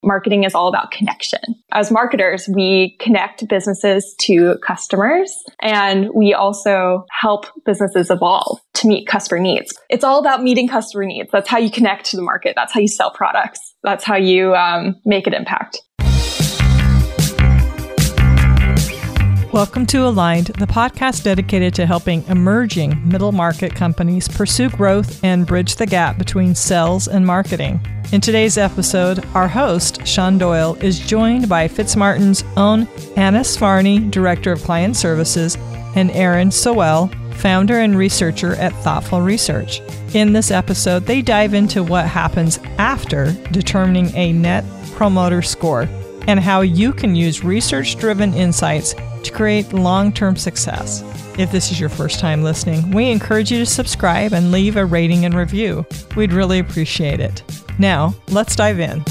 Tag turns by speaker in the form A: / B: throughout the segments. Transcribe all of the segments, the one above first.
A: marketing is all about connection. As marketers, we connect businesses to customers, and we also help businesses evolve to meet customer needs. It's all about meeting customer needs. That's how you connect to the market. That's how you sell products. That's how you make an impact.
B: Welcome to Aligned, the podcast dedicated to helping emerging middle market companies pursue growth and bridge the gap between sales and marketing. In today's episode, our host, Sean Doyle, is joined by Fitzmartin's own Anna Svarny, Director of Client Services, and Aaron Sowell, founder and researcher at Thoughtful Research. In this episode, they dive into what happens after determining a Net Promoter Score and how you can use research-driven insights to create long-term success. If this is your first time listening, we encourage you to subscribe and leave a rating and review. We'd really appreciate it. Now, let's dive in.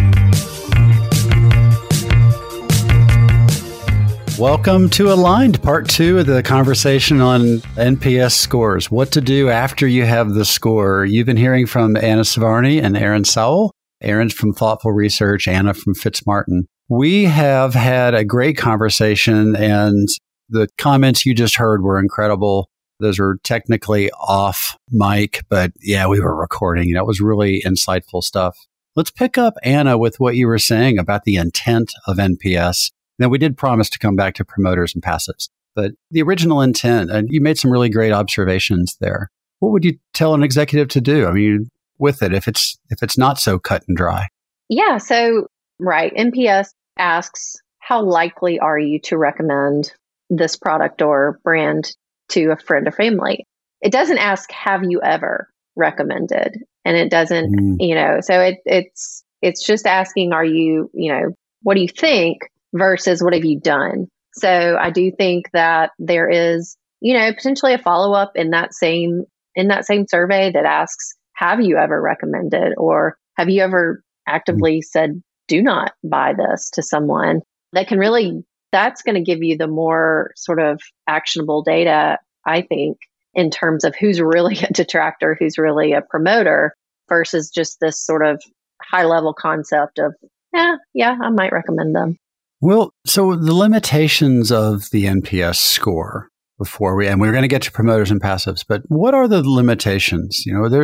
C: Welcome to Aligned, part 2 of the conversation on NPS scores. What to do after you have the score. You've been hearing from Anna Svarny and Aaron Sowell. Aaron's from Thoughtful Research, Anna from Fitzmartin. We have had a great conversation, and the comments you just heard were incredible. Those are technically off mic, but yeah, we were recording. That was really insightful stuff. Let's pick up, Anna, with what you were saying about the intent of NPS. Now, we did promise to come back to promoters and passives, but the original intent, and you made some really great observations there. What would you tell an executive to do? I mean, with it, if it's not so cut and dry?
D: Yeah. So, right. NPS asks, how likely are you to recommend this product or brand to a friend or family? It doesn't ask, have you ever recommended? And it doesn't, so it's just asking, are you, what do you think versus what have you done? So I do think that there is, potentially a follow-up in that same survey that asks, have you ever recommended, or have you ever actively said, do not buy this to someone? That's going to give you the more sort of actionable data, I think, in terms of who's really a detractor, who's really a promoter, versus just this sort of high level concept of, yeah, I might recommend them.
C: Well, so the limitations of the NPS score and we're going to get to promoters and passives, but what are the limitations?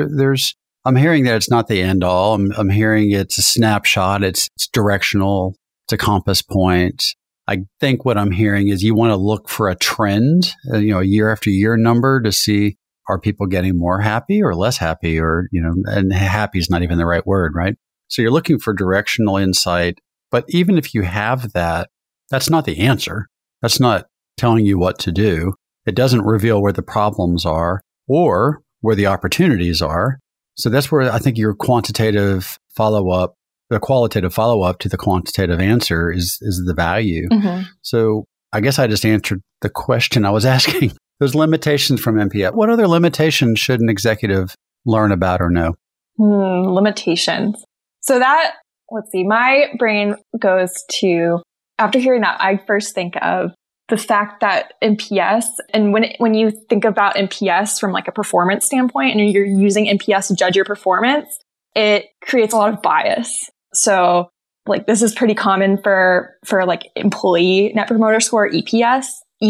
C: I'm hearing that it's not the end all. I'm hearing it's a snapshot. It's directional. It's a compass point. I think what I'm hearing is you want to look for a trend, a year after year number to see, are people getting more happy or less happy, or, and happy is not even the right word, right? So you're looking for directional insight. But even if you have that, that's not the answer. That's not telling you what to do. It doesn't reveal where the problems are or where the opportunities are. So that's where I think your quantitative follow-up, the qualitative follow-up to the quantitative answer is the value. Mm-hmm. So I guess I just answered the question I was asking. Those limitations from NPS. What other limitations should an executive learn about or know?
A: Limitations. So let's see, my brain goes to, after hearing that, I first think of the fact that NPS, and when you think about NPS from like a performance standpoint, and you're using NPS to judge your performance, it creates a lot of bias. So like this is pretty common for like employee net promoter score, ENPS,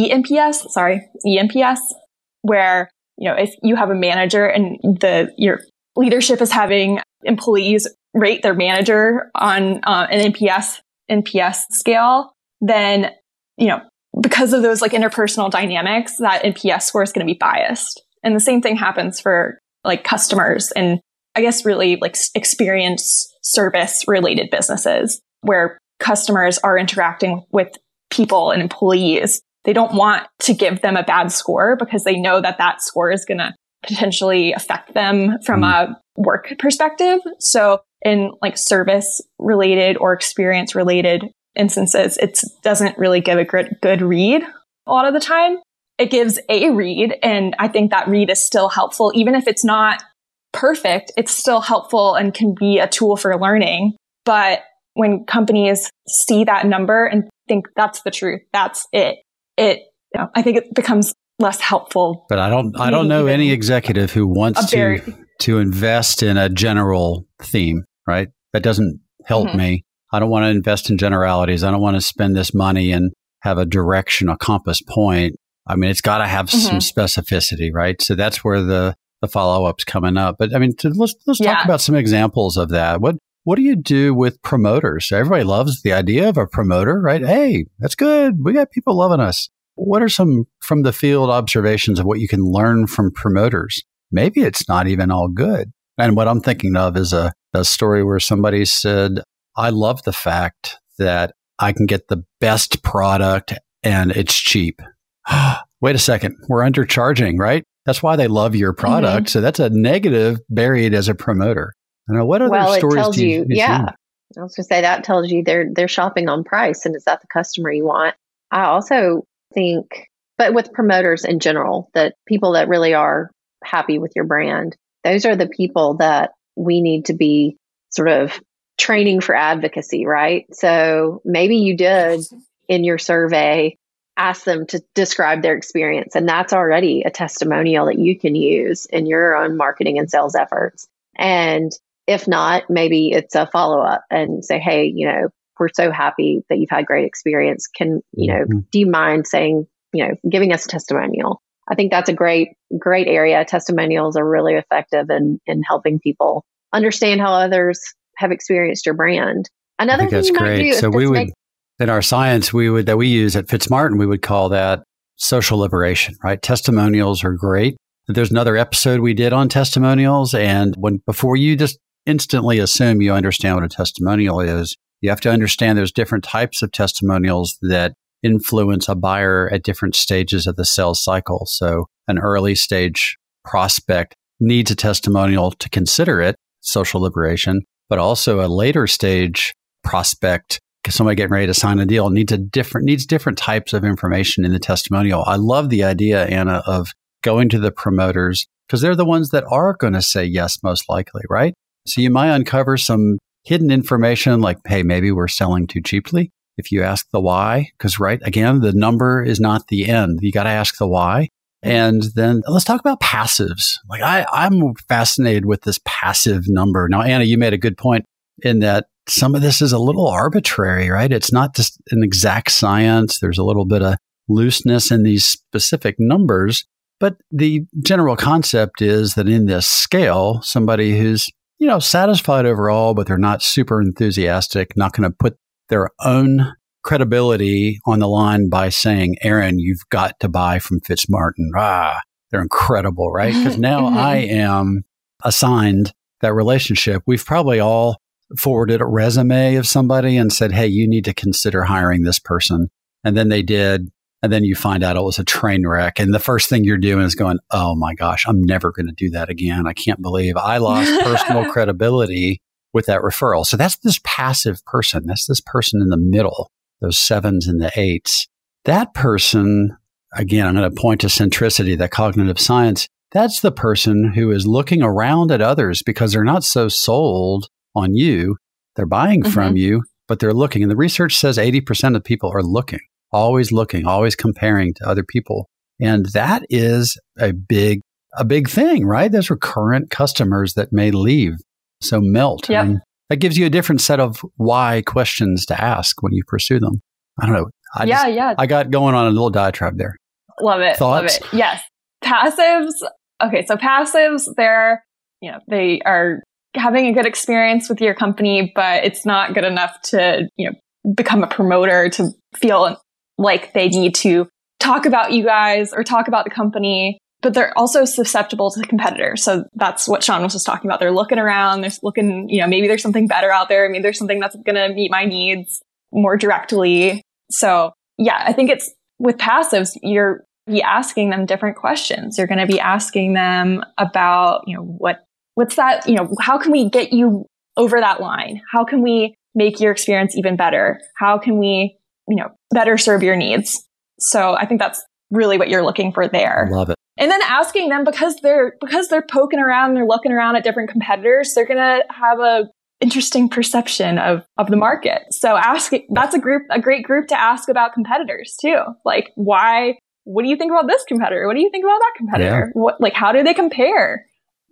A: where, if you have a manager and your leadership is having employees rate their manager on an NPS scale, then, because of those like interpersonal dynamics, that NPS score is going to be biased. And the same thing happens for like customers and I guess really like experience service related businesses where customers are interacting with people and employees. They don't want to give them a bad score because they know that score is going to potentially affect them from a work perspective. So in like service related or experience related instances, it doesn't really give a good read a lot of the time. It gives a read, and I think that read is still helpful. Even if it's not perfect, it's still helpful and can be a tool for learning. But when companies see that number and think that's the truth, that's it, I think it becomes less helpful.
C: But I don't know any executive who wants to invest in a general theme, right? That doesn't help me. I don't want to invest in generalities. I don't want to spend this money and have a direction, a compass point. I mean, it's got to have some specificity, right? So that's where the follow-up's coming up. But I mean, let's talk about some examples of that. What do you do with promoters? Everybody loves the idea of a promoter, right? Hey, that's good. We got people loving us. What are some from the field observations of what you can learn from promoters? Maybe it's not even all good. And what I'm thinking of is a story where somebody said, I love the fact that I can get the best product and it's cheap. Wait a second. We're undercharging, right? That's why they love your product. So that's a negative buried as a promoter. I don't know, what other stories
D: tells
C: do you see?
D: I was going to say that tells you they're shopping on price, and is that the customer you want? I also think, but with promoters in general, that people that really are happy with your brand, those are the people that we need to be sort of training for advocacy, right? So maybe you did in your survey ask them to describe their experience, and that's already a testimonial that you can use in your own marketing and sales efforts. And if not, maybe it's a follow-up and say, hey, we're so happy that you've had great experience. Can, do you mind saying, giving us a testimonial? I think that's a great area. Testimonials are really effective in helping people understand how others have experienced your brand. Another thing you might do is
C: in our science, that we use at Fitzmartin, we would call that social liberation, right? Testimonials are great. There's another episode we did on testimonials. And before you just instantly assume you understand what a testimonial is, you have to understand there's different types of testimonials that influence a buyer at different stages of the sales cycle. So an early stage prospect needs a testimonial to consider it, social liberation, but also a later stage prospect, somebody getting ready to sign a deal, needs different types of information in the testimonial. I love the idea, Anna, of going to the promoters because they're the ones that are going to say yes, most likely, right? So you might uncover some hidden information like, hey, maybe we're selling too cheaply. If you ask the why, because again, the number is not the end. You got to ask the why. And then let's talk about passives. Like I'm fascinated with this passive number. Now, Anna, you made a good point in that some of this is a little arbitrary, right? It's not just an exact science. There's a little bit of looseness in these specific numbers. But the general concept is that in this scale, somebody who's, satisfied overall, but they're not super enthusiastic, not going to put their own credibility on the line by saying, Aaron, you've got to buy from Fitzmartin. They're incredible, right? Because now I am assigned that relationship. We've probably all forwarded a resume of somebody and said, hey, you need to consider hiring this person. And then they did. And then you find out it was a train wreck. And the first thing you're doing is going, oh my gosh, I'm never going to do that again. I can't believe I lost personal credibility with that referral. So that's this passive person. That's this person in the middle, those 7s and the 8s. That person, again, I'm going to point to centricity, that cognitive science. That's the person who is looking around at others because they're not so sold on you. They're buying from you, but they're looking. And the research says 80% of people are looking, always comparing to other people. And that is a big thing, right? Those are current customers that may leave. So melt.
A: Yep.
C: That gives you a different set of why questions to ask when you pursue them. I don't know. I got going on a little diatribe there.
A: Love it.
C: Thoughts?
A: Love it. Yes. Passives. Okay. So passives, they are having a good experience with your company, but it's not good enough to, become a promoter, to feel like they need to talk about you guys or talk about the company. But they're also susceptible to the competitors. So that's what Sean was just talking about. They're looking around, they're looking, maybe there's something better out there. Maybe there's something that's going to meet my needs more directly. So yeah, I think it's with passives, you're be asking them different questions. You're going to be asking them about, what's that, how can we get you over that line? How can we make your experience even better? How can we, better serve your needs? So I think that's really what you're looking for there.
C: I love it.
A: And then asking them, because they're poking around, they're looking around at different competitors, they're going to have a interesting perception of the market. So that's a great group to ask about competitors too. Like, what do you think about this competitor? What do you think about that competitor?
C: Yeah.
A: How do they compare?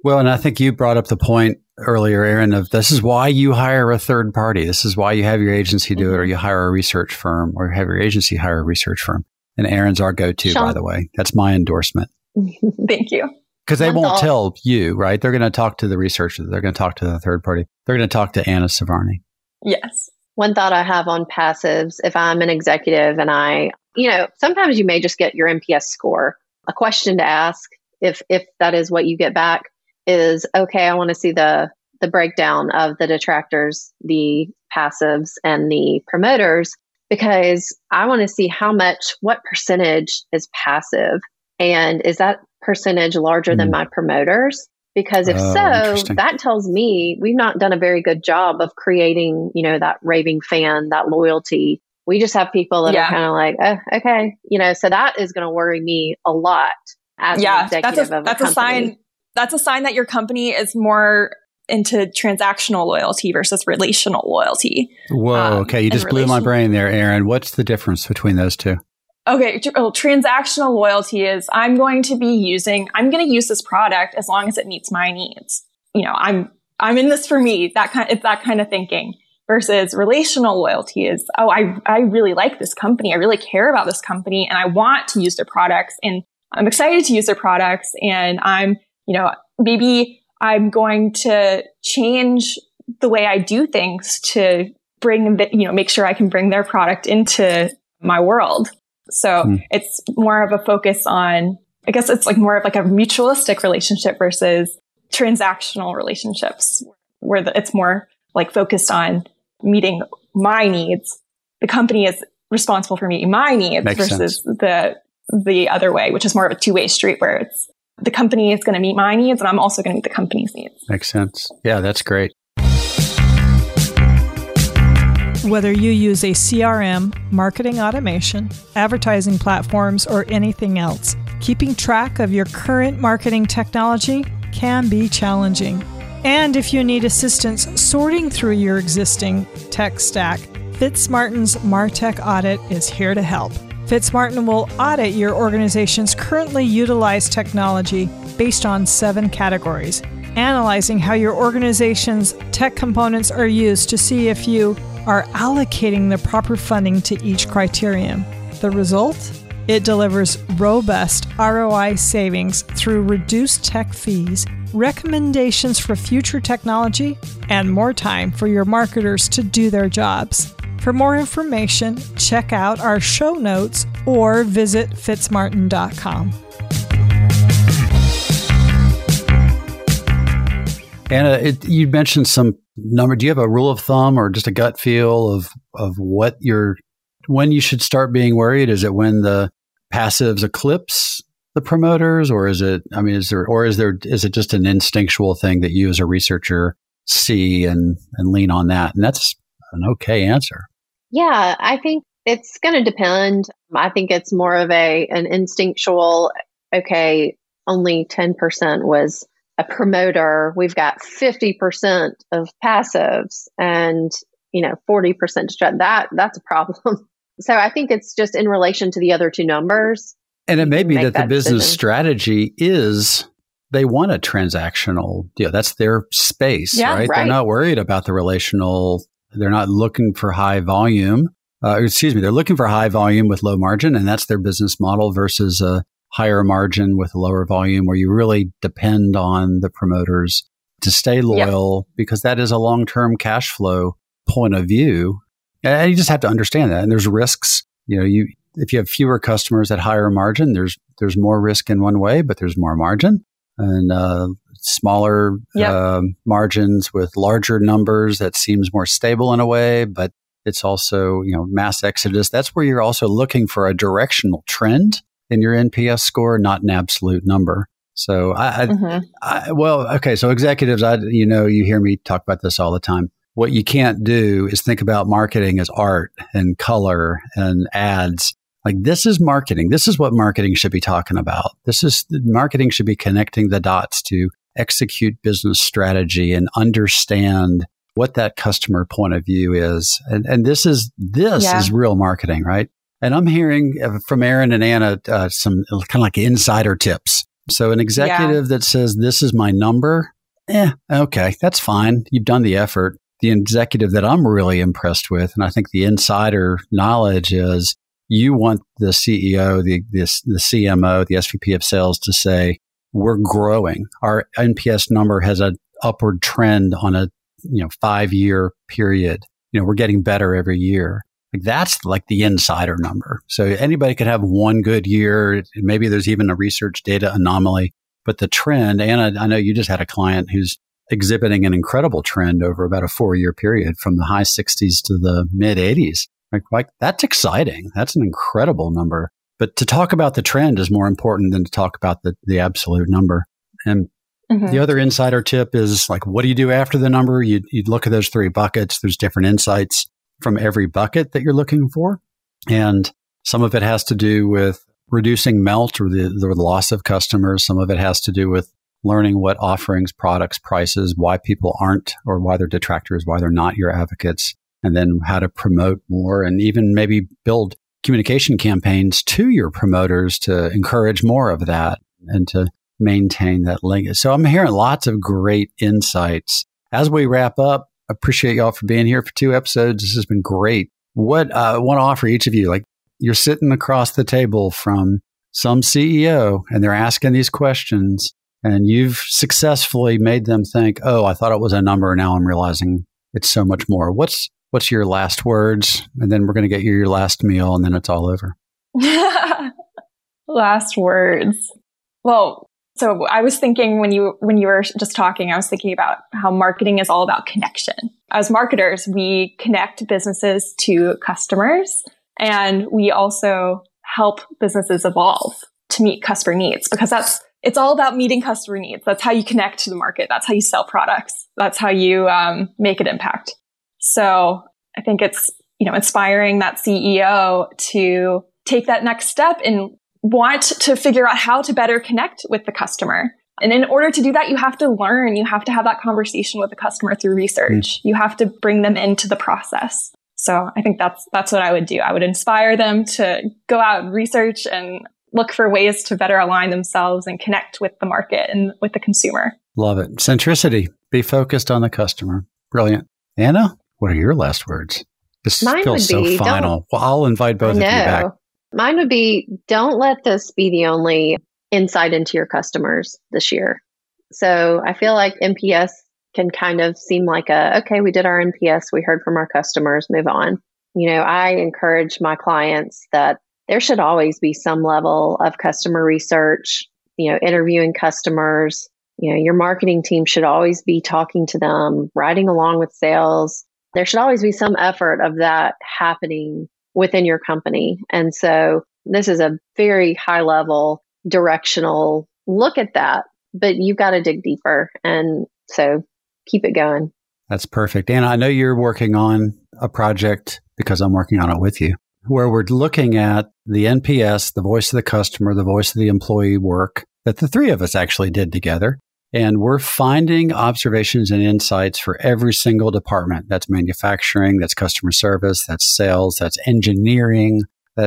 C: Well, and I think you brought up the point earlier, Erin, of this is why you hire a third party. This is why you have your agency do it, or you hire a research firm, or have your agency hire a research firm. And Erin's our go-to,
D: Sean.
C: by the way. That's my endorsement.
A: Thank you.
C: Because they
D: One
C: won't
D: thought.
C: tell you, right? They're going to talk to the researcher. They're going to talk to the third party. They're going to talk to Anna Savarni.
A: Yes.
D: One thought I have on passives, if I'm an executive and sometimes you may just get your NPS score. A question to ask, if that is what you get back, is, okay, I want to see the breakdown of the detractors, the passives, and the promoters, because I want to see what percentage is passive, and is that percentage larger than my promoters? Because if so, that tells me we've not done a very good job of creating, that raving fan, that loyalty. We just have people that are kind of like, oh, okay, so that is going to worry me a lot as an executive of a company.
A: That's a sign that your company is more into transactional loyalty versus relational loyalty.
C: Whoa, okay. You just blew my brain there, Erin. What's the difference between those two?
A: Okay, transactional loyalty is I'm going to use this product as long as it meets my needs. I'm in this for me. It's that kind of thinking. Versus relational loyalty is, I really like this company. I really care about this company, and I want to use their products, and I'm excited to use their products, and maybe I'm going to change the way I do things to make sure I can bring their product into my world. So it's more of a focus on, I guess it's like more of like a mutualistic relationship versus transactional relationships, where it's more like focused on meeting my needs. The company is responsible for meeting my needs.
C: Makes
A: versus
C: sense.
A: the other way, which is more of a two-way street, where it's the company is going to meet my needs and I'm also going to meet the company's needs.
C: Makes sense. Yeah, that's great.
B: Whether you use a CRM, marketing automation, advertising platforms, or anything else, keeping track of your current marketing technology can be challenging. And if you need assistance sorting through your existing tech stack, Fitzmartin's MarTech Audit is here to help. Fitzmartin will audit your organization's currently utilized technology based on 7 categories, analyzing how your organization's tech components are used to see if you are allocating the proper funding to each criterion. The result? It delivers robust ROI savings through reduced tech fees, recommendations for future technology, and more time for your marketers to do their jobs. For more information, check out our show notes or visit fitzmartin.com.
C: Anna, you mentioned some number. Do you have a rule of thumb or just a gut feel of when you should start being worried? Is it when the passives eclipse the promoters, or is it just an instinctual thing that you as a researcher see and lean on that? And that's an okay answer.
D: Yeah, I think it's going to depend. I think it's more of an instinctual, okay, only 10% was a promoter. We've got 50% of passives and, 40% that's a problem. So I think it's just in relation to the other two numbers.
C: And it may be that the business
D: decision.
C: strategy is they want a transactional deal. That's their space, right? They're not worried about the relational. They're not looking for high volume. They're looking for high volume with low margin, and that's their business model versus a higher margin with lower volume, where you really depend on the promoters to stay loyal because that is a long-term cash flow point of view. And you just have to understand that. And there's risks. If you have fewer customers at higher margin, there's more risk in one way, but there's more margin. And smaller margins with larger numbers, that seems more stable in a way, but it's also, mass exodus. That's where you're also looking for a directional trend in your NPS score, not an absolute number. So so executives, you hear me talk about this all the time. What you can't do is think about marketing as art and color and ads. Like, this is marketing. This is what marketing should be talking about. Marketing should be connecting the dots to execute business strategy and understand what that customer point of view is. And this is real marketing, right? And I'm hearing from Erin and Anna some kind of like insider tips So an executive that says, this is my number, okay, that's fine. You've done the effort. The executive that I'm really impressed with, and I think the insider knowledge is, you want the CEO, the CMO, the SVP of sales to say, we're growing. Our NPS number has an upward trend on a 5-year period. We're getting better every year. Like that's like the insider number. So anybody could have one good year. Maybe there's even a research data anomaly, but the trend, and I know you just had a client who's exhibiting an incredible trend over about a 4-year period from the high 60s to the mid 80s. Like that's exciting. That's an incredible number. But to talk about the trend is more important than to talk about the absolute number. And the other insider tip is like, what do you do after the number? You look at those 3 buckets. There's different insights from every bucket that you're looking for. And some of it has to do with reducing melt or the loss of customers. Some of it has to do with learning what offerings, products, prices, why people aren't, or why they're detractors, why they're not your advocates, and then how to promote more and even maybe build communication campaigns to your promoters to encourage more of that and to maintain that link. So I'm hearing lots of great insights. As we wrap up, appreciate y'all for being here for 2 episodes. This has been great. What I want to offer each of you, like you're sitting across the table from some CEO and they're asking these questions and you've successfully made them think, oh, I thought it was a number. Now I'm realizing it's so much more. What's your last words? And then we're going to get you your last meal and then it's all over.
A: Last words. Well, so I was thinking when you were just talking, I was thinking about how marketing is all about connection. As marketers, we connect businesses to customers, and we also help businesses evolve to meet customer needs, because it's all about meeting customer needs. That's how you connect to the market. That's how you sell products. That's how you make an impact. So I think it's inspiring that CEO to take that next step and want to figure out how to better connect with the customer. And in order to do that, you have to learn. You have to have that conversation with the customer through research. You have to bring them into the process. So I think that's what I would do. I would inspire them to go out and research and look for ways to better align themselves and connect with the market and with the consumer.
C: Love it. Centricity. Be focused on the customer. Brilliant. Anna, what are your last words? This feels so final. Well, I'll invite both of you back.
D: Mine would be, don't let this be the only insight into your customers this year. So I feel like NPS can kind of seem like okay, we did our NPS, we heard from our customers, move on. I encourage my clients that there should always be some level of customer research, interviewing customers. Your marketing team should always be talking to them, riding along with sales. There should always be some effort of that happening within your company. And so this is a very high level directional look at that, but you've got to dig deeper. And so keep it going.
C: That's perfect. Anna, I know you're working on a project, because I'm working on it with you, where we're looking at the NPS, the voice of the customer, the voice of the employee work that the 3 of us actually did together. And we're finding observations and insights for every single department. That's manufacturing, that's customer service, that's sales, that's engineering,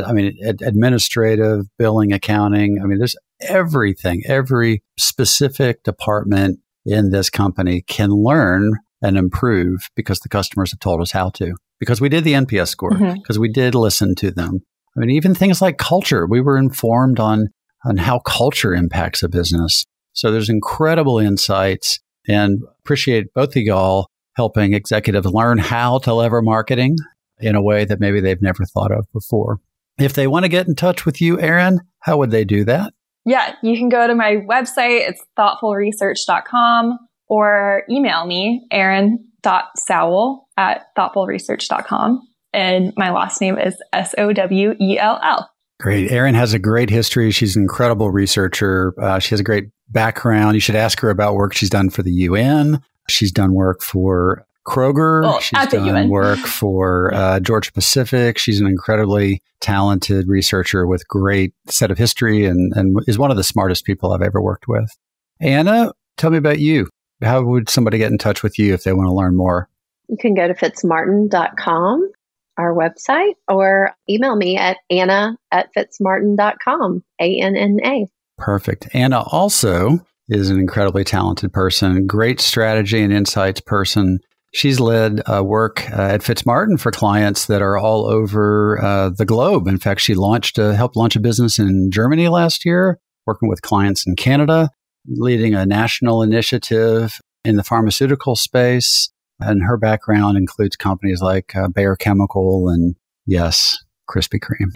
C: administrative, billing, accounting. There's everything. Every specific department in this company can learn and improve because the customers have told us how to, because we did the NPS score, because we did listen to them. Even things like culture, we were informed on how culture impacts a business. So there's incredible insights, and appreciate both of y'all helping executives learn how to lever marketing in a way that maybe they've never thought of before. If they want to get in touch with you, Erin, how would they do that?
A: Yeah, you can go to my website. It's thoughtfulresearch.com, or email me, erin.sowell@thoughtfulresearch.com. And my last name is Sowell.
C: Great. Erin has a great history. She's an incredible researcher. She has a great background. You should ask her about work she's done for the UN. She's done work for Kroger. She's done work for Georgia Pacific. She's an incredibly talented researcher with great set of history and is one of the smartest people I've ever worked with. Anna, tell me about you. How would somebody get in touch with you if they want to learn more?
D: You can go to fitzmartin.com, our website, or email me at anna@fitzmartin.com, ANNA.
C: Perfect. Anna also is an incredibly talented person, great strategy and insights person. She's led work at Fitzmartin for clients that are all over the globe. In fact, she helped launch a business in Germany last year, working with clients in Canada, leading a national initiative in the pharmaceutical space. And her background includes companies like Bayer Chemical and, yes, Krispy Kreme.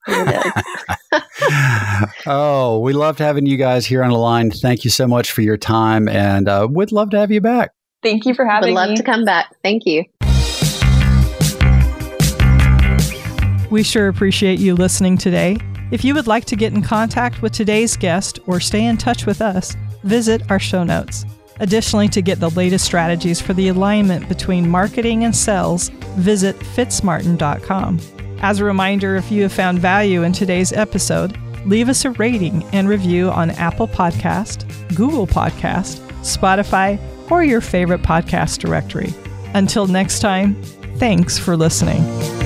C: Oh, we loved having you guys here on the line. Thank you so much for your time, and we'd love to have you back.
A: Thank you for having me.
D: Would love to come back. Thank you.
B: We sure appreciate you listening today. If you would like to get in contact with today's guest or stay in touch with us, visit our show notes. Additionally, to get the latest strategies for the alignment between marketing and sales, visit fitzmartin.com. As a reminder, if you have found value in today's episode, leave us a rating and review on Apple Podcast, Google Podcast, Spotify, or your favorite podcast directory. Until next time, thanks for listening.